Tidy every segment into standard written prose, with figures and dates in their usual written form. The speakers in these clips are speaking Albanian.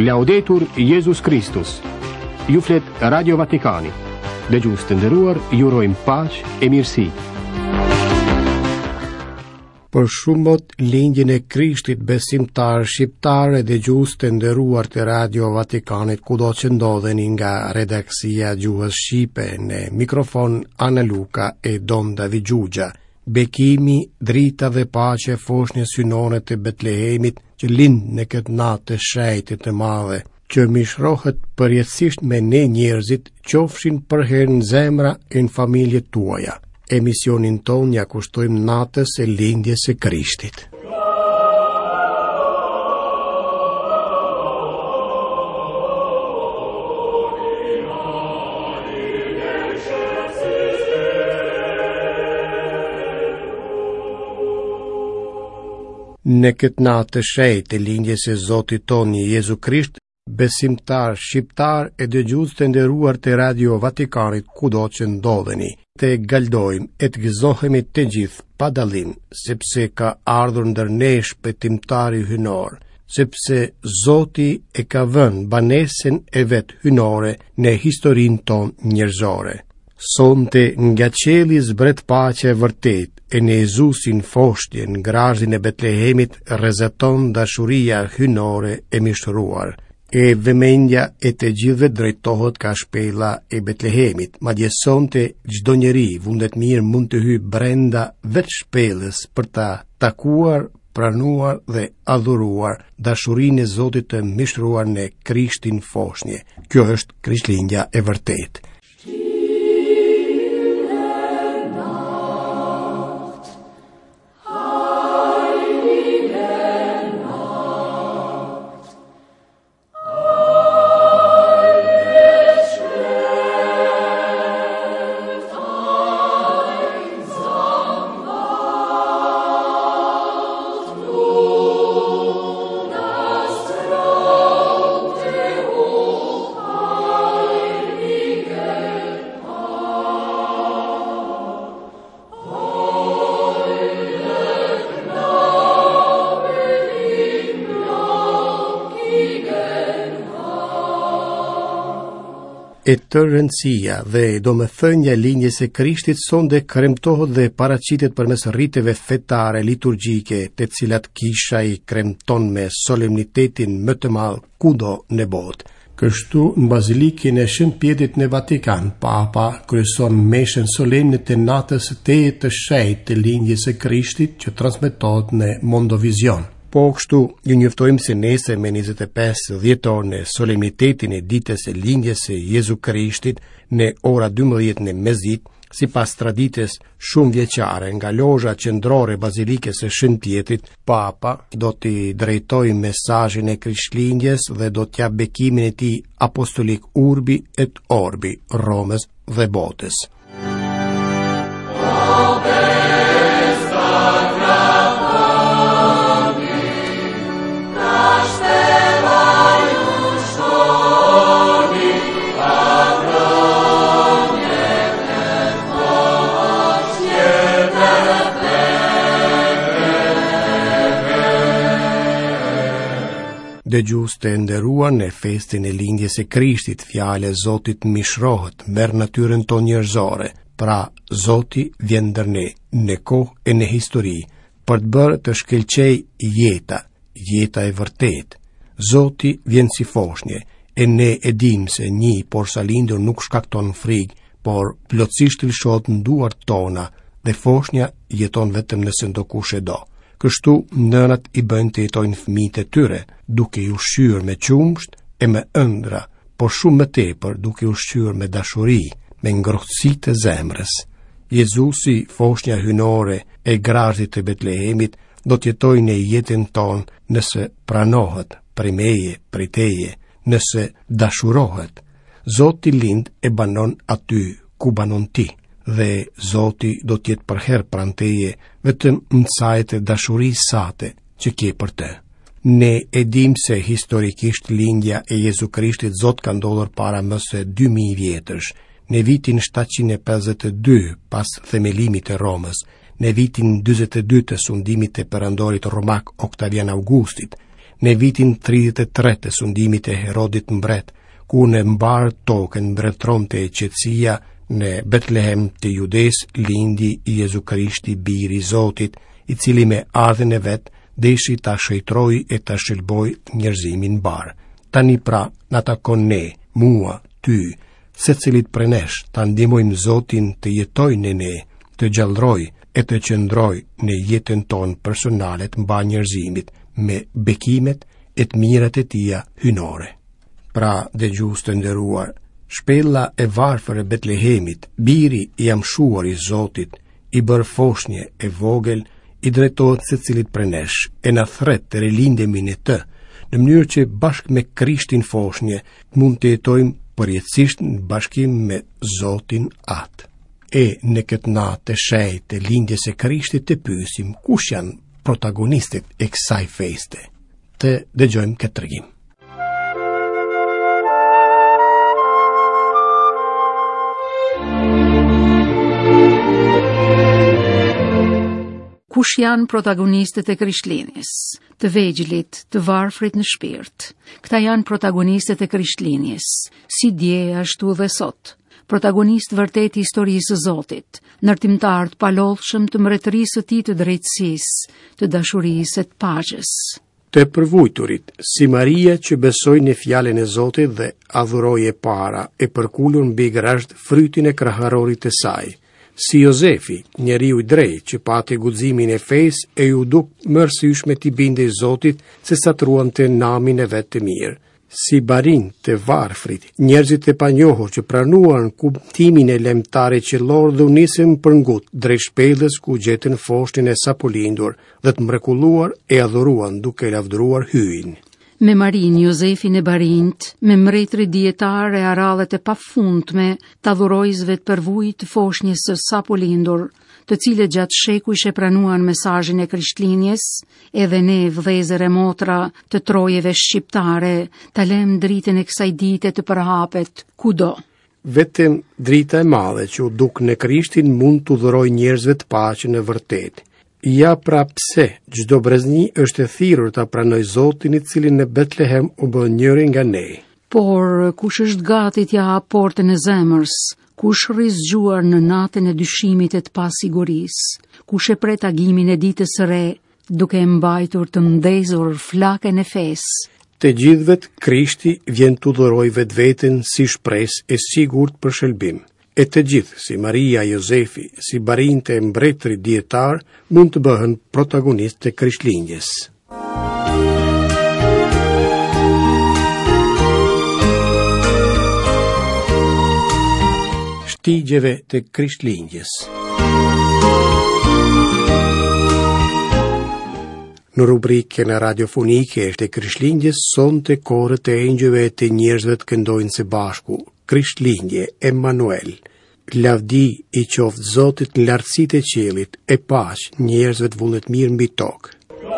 Laudetur Jesus Christus. Ju flet Radio Vatikani. Dëgjues të nderuar, ju urojmë paqë e mirësi. Për shumët, lindjen e Krishtit besimtar shqiptar e dëgjues të nderuar të Radio Vatikanit, kudo që ndodheni nga redaksia Gjuhës Shqipe, në mikrofon Ana Luka e Don David Gjugja. Bekimi, drita dhe paqe foshnjës synore të Betlehemit që lind në këtë natë të shëjtit të madhe, që mishrohet përjetësisht me ne njerëzit, qofshin për herë në zemra e në familjet tuaja. Emisionin ton ja kushtojmë natës e lindjes së Krishtit. Në këtë natë të shëjtë të lindjes së Zotit tonë Jezu Krisht, besimtar shqiptar e dëgjues të nderuar të Radio Vatikanit kudo që ndodheni, të galdojmë e të gëzohemi të gjithë pa dallim, sepse ka ardhur ndër ne shpëtimtari hynor, sepse Zoti e ka vënë banesën e vet hynore në historinë tonë njerëzore. Sonte nga qeli zbret paqe e vërtet, e në Jezusin foshtje në grazhin e Betlehemit rrezaton dashuria hynore e mishtëruar, e vëmendja e të gjithëve drejtohet ka shpella e Betlehemit, madje sonte çdo njeri vundet mirë mund të hyjë brenda vetë shpellës për ta takuar, pranuar dhe adhuruar dashurinë e Zotit të mishtëruar në Krishtin foshnje. Kjo është Krishtlindja e vërtetë. E të rëndësia dhe domethënia lindjes së Krishtit sonde kremtohet dhe paraqitet përmes rriteve fetare liturgjike, të cilat kisha i kremton me solemnitetin më të madh kudo në botë. Kështu në bazilikën e Shëntpjetit në Vatikan, Papa kryeson meshën solemne të natës së tejet të shëjtë të lindjes së Krishtit që transmetohet në Mondovizion. Po kështu, ju njoftojmë se nesër me 25 dhjetor në solemnitetin e ditës së lindjes së Jezu Krishtit në ora 12 në mesditë, sipas traditës shumë vjeçare nga lozha qendrore bazilikës së Shëntpjetit, Papa do t'i drejtojë mesazhin e Krishtlindjes dhe do t'ja bekimin e tij apostolik urbi et orbi Romës dhe botës. Dëgjues të nderuar, në festin e lindjes së Krishtit, fjala e Zotit mishrohet, merr natyrën tonë njerëzore. Pra, Zoti vjen ndër ne, në kohë e në histori, për të bërë të shkëlqejë jeta e vërtetë. Zoti vjen si foshnje, e ne e dim se një porsalindur nuk shkakton frikë, por plotësisht lëshohet në duart tona, dhe foshnja jeton vetëm nëse ndokush e do. Kështu nënat i bëjnë të jetojnë fëmijët e tyre, duke i ushqyer me qumsht e me ëndra, por shumë më tepër duke i ushqyer me dashuri, me ngrohtësi të zemrës. Jezusi, foshnja hynore e grazhit të Betlehemit, do të jetojë në jetën tonë nëse pranohet prej meje, prej teje, nëse dashurohet. Zoti lind e banon aty ku banon ti. Dhe Zoti do t'jetë për herë pranë teje, vetëm në sajtë dashurisë sate që ke për të. Ne e dim se historikisht lindja e Jezu Krishtit Zot ka ndodhur para më se 2000 vjetësh, në vitin 752 pas themelimit të Romës, në vitin 42 të sundimit të perandorit romak Octavian Augustit, Në vitin 33 të sundimit e Herodit mbret, ku në mbar tokën mbretëronte e qetësia, në Betlehem të Judes lindi Jezu Krishti, biri i Zotit, i cili me ardhen e vet deshi ta shëjtroj e ta shëlboj njerëzimin bar. Tani pra na takon ne, mua, ty, secilit prej nesh, ta ndihmojmë Zotin të jetojë në ne, të gjallëroj e të qëndroj në jetën tonë personale të mba njerëzimit me bekimet e të mirat e tia hynore. Pra, dëgjues të nderuar, shpella e varfër e Betlehemit, biri i amshuar i Zotit, i bërë foshnje e vogël, i drejtohet secilit prej nesh e na thret të rilindemi në të, në mënyrë që bashkë me Krishtin foshnje mund të jetojmë përjetësisht në bashkim me Zotin atë. E në këtë natë të shenjtë të lindjes së Krishtit të pyesim kush janë protagonistët e kësaj feste. Të dëgjojmë këtë tregim. Kush janë protagonistët e Krishtlindjes? Të vegjëlit, të varfrit në shpirt. Këta janë protagonistët e Krishtlindjes, si dje ashtu dhe sot. Protagonist vërtet i historisë së Zotit, ndërtimtar të palodhshëm të mbretërisë së tij të drejtësisë, të dashurisë e të paqes. Të përvujturit, si Maria që besoi në fjalën e Zotit dhe adhuroi e para e përkulur mbi grasht frytin e kraharorit të saj. Si Jozefi, njeriu i drejtë që pati guximin e fesë e ju duk më rësyshme t'i bindej Zotit se sa truante namin e vet të mirë. Si barin të varfrit, njerëzit e panjohur që pranuan kuptimin e lemtare qellor dhe u nisën për ngut drejt shpellës ku gjetën foshtin e sapo lindur dhe të mrekulluar e adhuruan duke lavdëruar hyjin. Me Marin, Jozefin e barint, me mbretëri dietar e arallet e pafundme të adhurojësve të përvujt të foshnjës së sapo lindur, të cilët gjatë shekujsh e pranuan mesazhin e Krishtlindjes, edhe ne vëllezër e motra të trojeve shqiptare, ta lëm dritën e kësaj dite të përhapet kudo. Vetëm drita e madhe që u duk në Krishtin mund të dhurojë njerëzve të paqen e vërtetë. Ja pra pse çdo brezni është e thirrur ta pranoj Zotin i cili në Betlehem u bë njëri nga ne. Por kush është gati t'ja hap portën e zemrës, kush rri zgjuar në natën e dyshimit e të pasigurisë, kush e pret tagimin e ditës së re, duke mbajtur të ndezur flakën e fesë. Të gjithëvet Krishti vjen t'u dhuroj vetveten si shpresë e sigurt për shëlbim. E të gjithë, si Maria, Jozefi, si barinte e mbretëri dietar, mund të bëhen protagonistë të Krishtlindjes. Shtigjeve të Krishtlindjes. Në rubrikën radiofonike të Krishtlindjes sonte korët e engjëve të njerëzve të këndojnë së bashku. Krishtlindje, Emanuel, lavdi i qoftë Zotit në lartësitë e qiellit, e paqë njerëzve të vullnetmirë mbi tokë.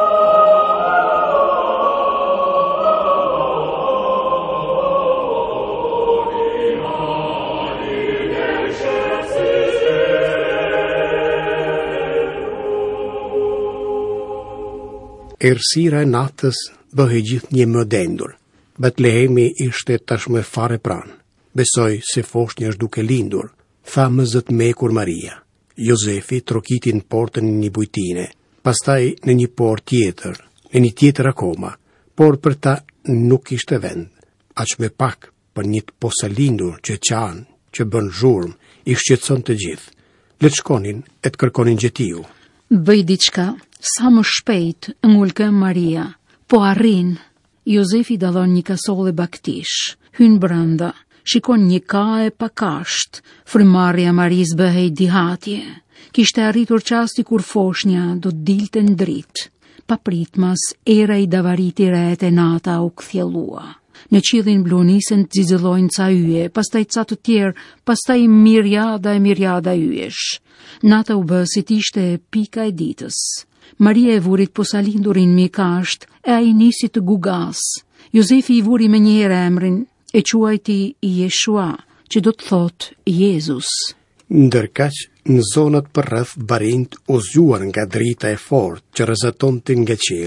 Errësira e natës bëhej gjithnjë më dendur. Betlehemi ishte tashmë fare pranë. Besoj se foshnja është duke lindur, tha më zët mekur Maria. Jozefi trokiti në portën në një bujtine, pastaj në një port tjetër, në një tjetër akoma, por për ta nuk ishte vend. Aq me pak për një të posa lindur që qanë, që bën zhurmë, i shqetëson të gjithë. Le të shkonin e të kërkonin gjetiu. Bëj diçka, sa më shpejt, ngulkëm Maria, po arrin. Jozefi dallon një kasolle baktish, hyn brenda. Shikon një kae pa kasht, frymarrja Maris bëhej dihatje. Kishte arritur qasti kur foshnja do dilte në dritë. Pa pritmas, era i davariti rehet e nata u kthjellua. Në qiellin blu nisën të zizëllojnë ca yje, pastaj ca të tjerë, pastaj mirjada yjesh. Nata u bë si t'ishte pika e ditës. Maria e vurit posalindurin mi kasht, e ai nisi të gugas. Jozefi i vuri me njëherë emrin, e quajti Jeshua, që do të thotë Jezus. Ndërkaq, në zonat përreth barint u zgjuar nga drita e fortë që rrezatonte nga qielli.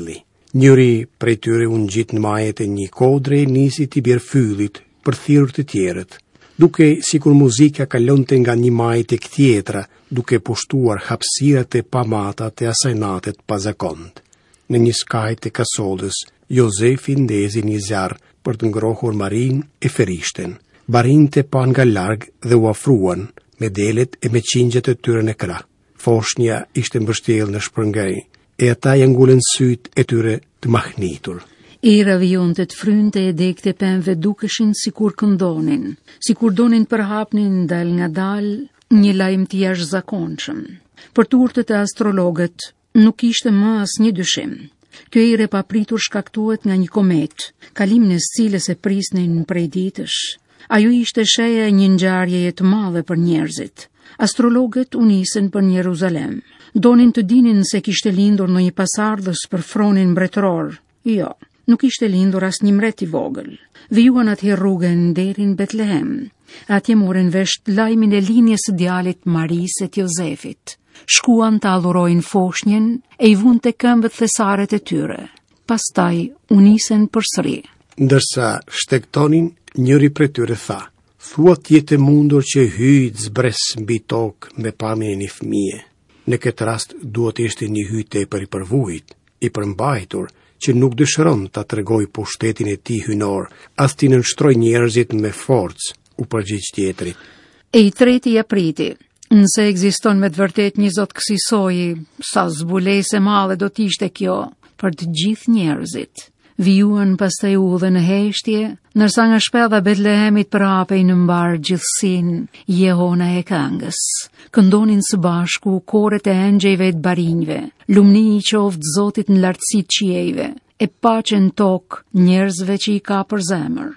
Njëri prej tyre unë gjitë në majet e një kodre nisi t'i bjerë fyllit për thirrë të tjerët, duke sikur muzika kalonte nga një majë tek tjetra, duke pushtuar hapësirat e pamata të asaj natet pa zakont. Në një skajt e kasollës, Jozefi ndezi një zjarr për të ngrohur Marin e ferishten. Barinte pan nga larg dhe u afruan me delet e me qingjet e tyre në krah. Foshnja ishte mbështjellë në shpërngej, e ata ja ngulën sytë e tyre të mahnitur. Era vionte të frynte e dekte pemve dukeshin sikur këndonin, sikur donin përhapnin dal nga dal një lajm të jashtëzakonshëm. Për turtët e astrologët nuk ishte më asnjë dyshim. Kjo ere papritur shkaktuhet nga një komet, kalimin e cilës e prisnin prej ditësh. Ajo ishte sheja e një ngjarjeje të madhe për njerëzit. Astrologët u nisën për në Jeruzalem. Donin të dinin se kishte lindur në një pasardhës për fronin mbretëror. Jo, nuk ishte lindur as një mbret i vogël. Vijuan atje rrugën deri në Betlehem. Atje morën vesh lajmin e linjes së djalit Marisë e Jozefit. Shkuan të adhurojnë foshnjën e i vund të këmbët thesaret e tyre. Pastaj u nisën përsëri. Ndërsa shtektonin, njëri prej tyre tha: "Thuat jetë mundur që hyjt zbres mbi tokë me pamjen e një fëmije. Në këtë rast duhet ishte një hyj tepër i përvujt, i përmbajtur, që nuk dëshiron ta tregoj pushtetin e tij hynor, as t'i nënshtroj njerëzit me forcë", u përgjigj tjetri. E i treti ja priti. Nëse ekziston me të vërtet një zot kësaj, sa zbulese madhe do t'ishte kjo për të gjithë njerëzit. Vijuan pastaj udhën në heshtje, ndërsa nga shpella Betlehemit prapej në mbar gjithësinë Jehona e këngës. Këndonin së bashku koret e engjëjve të barinjve, lumni i qoftë Zotit në lartësitë qiejve, e paqe në tokë njerëzve që i ka për zemër.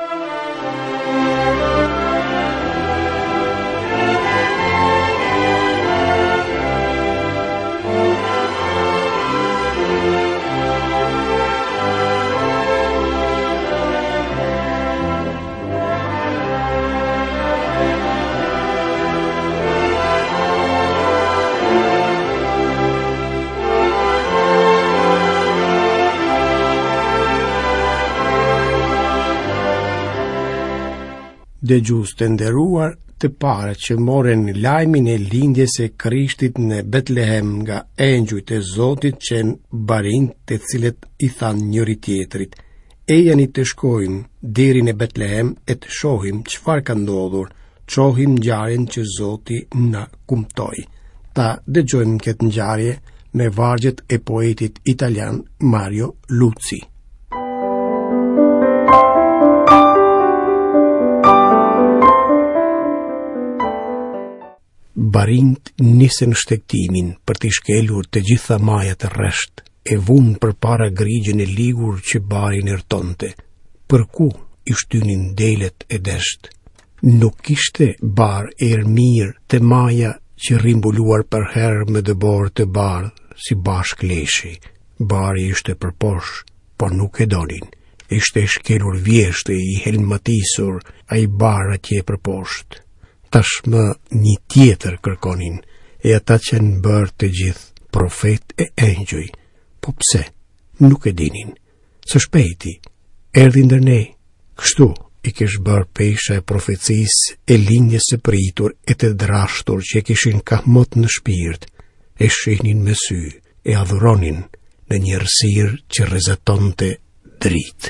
Dëgjues të nderuar, të parët që morën lajmin e lindjes së Krishtit në Betlehem nga engjujt e Zotit qenë barinj të cilët i thanë njëri tjetrit: "Ejani të shkojmë deri në Betlehem e të shohim çfarë ka ndodhur, çohim ngjarjen që Zoti na kumtoi." Ta dëgjojmë këtë ngjarje me vargjet e poetit italian Mario Luzi. Barinjt nisën shtektimin për t'i shkelur të gjitha majat e rresht, e vunë për para grigjën e ligur që bari nërtonte. Për ku i shtynin delet e desht? Nuk ishte bar mirë të maja që rimbuluar për herë me dëbor të bardh si bashk leshi. Bari ishte për posh, por nuk e donin. Ishte shkelur vjeshtë i helmatisur a i bar atje për poshtë. Tashmë një tjetër kërkonin, e ata që në bërë të gjithë, profet e engjuj. Po pse? Nuk e dinin. Së shpejti, erdhi ndër ne. Kështu i kish bërë pesha e profecisë e lindjes së pritur e të drashtur që kishin kahmot në shpirt, e shihnin me sy, e adhuronin në një errësirë që rrezatonte dritë.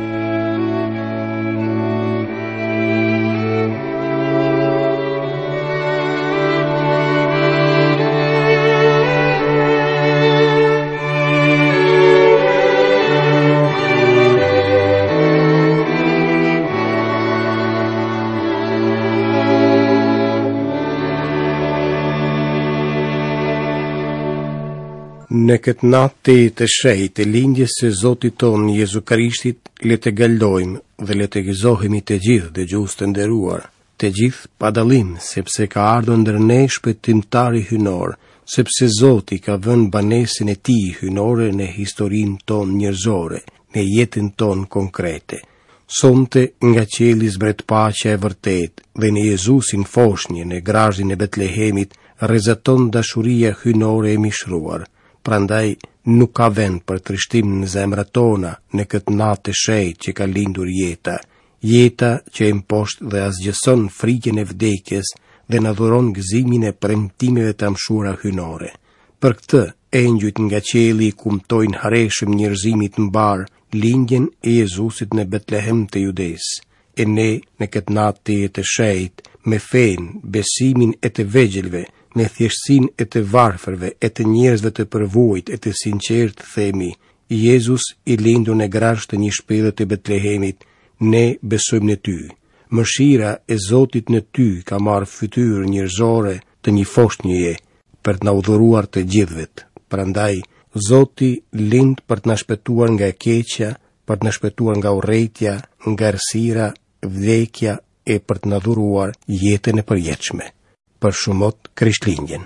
Në këtë natë të shenjtë e lindjes së Zotit tonë Jezu Krishtit, le të galdojmë dhe le të gëzohemi të gjithë dëgjues të nderuar, të gjithë pa dallim, sepse ka ardhur ndër ne shpëtimtari hynor, sepse Zoti ka vënë banesën e tij hynore në historinë tonë njerëzore, në jetën tonë konkrete. Sonte nga qielli zbret paqja e vërtet dhe në Jezusin foshnjë në grazhin e Betlehemit rrezaton dashuria hynore e mishruar. Prandaj nuk ka vend për trishtim në zemrat tona në këtë natë të shejtë që ka lindur jeta. Jeta që e mposht dhe asgjëson frikën e vdekjes dhe na dhuron gëzimin e premtimeve të amshura hynore. Për këtë, engjujt nga qielli kumtojnë hareshëm njerëzimit mbar lindjen e Jezusit në Betlehem të Judes. E ne në këtë natë të shejtë, me fen, besimin e të vegjëlve, me thjeshtësinë e të varfërve, e të njerëzve të përvojt, e të sinqert themi, Jezus i lindur në grasht të një shpellë të Betlehemit, ne besojmë në ty. Mëshira e Zotit në ty ka marrë fytyrë njerëzore të një foshnjëje për të na udhëruar të gjithëvet. Prandaj, Zoti lind për të na shpëtuar nga e keqja, për të na shpëtuar nga urrejtja, nga errësira, vdekja e për të na dhuruar jetën e përjetshme. Për shumot Krishtlindjen.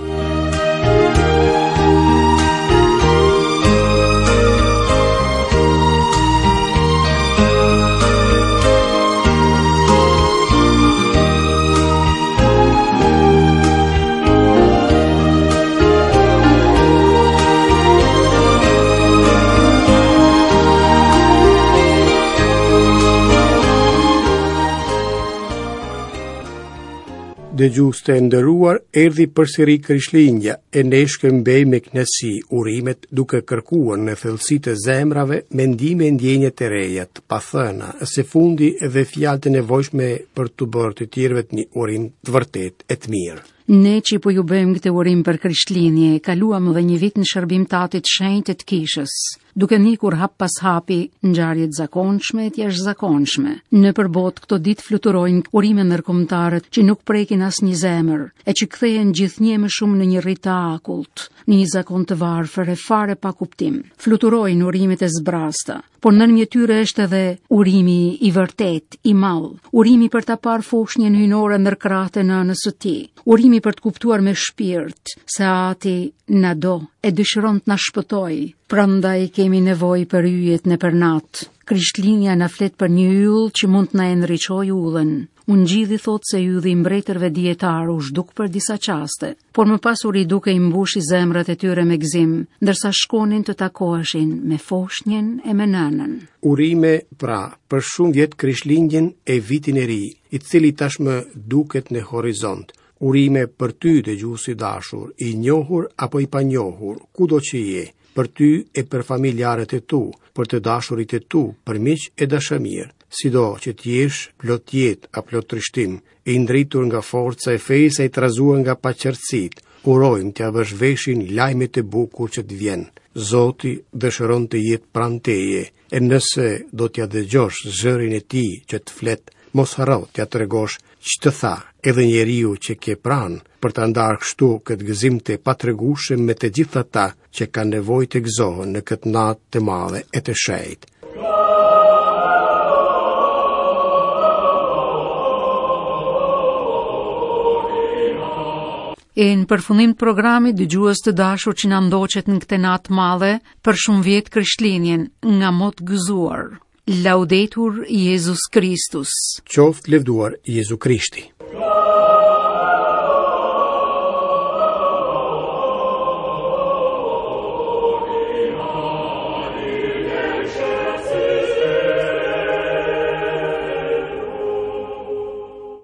Dëgjues të nderuar, erdhi përsëri Krishtlindja e ne shkëmbej me kënaqësi urimet duke kërkuar në thellësi të zemrave mendime e ndjenje të reja, të pathëna, së fundi edhe fjalë të nevojshme për të bërë të tjerëve një urim të vërtet e të mirë. Ne që po ju bëjmë këtë urim për Krishtlindje, kaluam edhe një vit në shërbim të Atit Shenjtë të Kishës, duke nikur hap pas hapi ngjarje të zakonshme e të jashtëzakonshme. Në përbot këto ditë fluturojnë urime ndërkombëtare që nuk prekin asnjë zemër, e që kthehen gjithnjë më shumë në një rrit të akullt, në një zakon të varfër e fare pa kuptim. Fluturojnë urimet e zbrasta, por ndërmjet tyre është edhe urimi i vërtet, i madh, urimi për ta parë foshnjën hynore ndër krahët e nënës së tij, urimi për të kuptuar me shpirt se Ati na do e dëshiron të na shpëtojë. Prandaj kemi nevojë për yjet në përnat. Krishtlindja na flet për një yll që mund të na enriqojë ullën. Unë gjithi thot se ylli i mbretërve dietar u zhduk për disa qaste, por më pasur i duke i mbushi zemrat e tyre me gëzim, ndërsa shkonin të takoheshin me foshnjën e me nënën. Urime pra për shumë vjet Krishtlindjen e vitin e ri, i cili tashmë duket në horizont. Urime për ty dëgjuesi dashur, i njohur apo i panjohur, kudo që je, për ty e për familjarët e tu, për të dashurit e tu, për miq e dashamirë, sido që t'jesh plot jetë a plot trishtim, i ndritur nga forca e fejës e i trazuar nga paqërtësit, urojmë t'ja vësh veshin lajmet e bukur që t'vjen. Zoti dëshiron të jetë pranë teje, e nëse do t'ja dëgjosh zërin e tij që t'flet, mos harro t'ja tregosh ç'të tha edhe njeriu që ke pranë, për të ndarë kështu këtë gëzim të patregueshëm me të gjithë ata që kanë nevojë të gëzohen në këtë natë të madhe e të shejtë. E në përfundim të programit, dëgjues të dashur që na ndoqet në këtë natë madhe, për shumë vjet Krishtlindjen nga mot gëzuar. Laudetur Jezus Kristus. Qoftë lëvduar Jezu Krishti.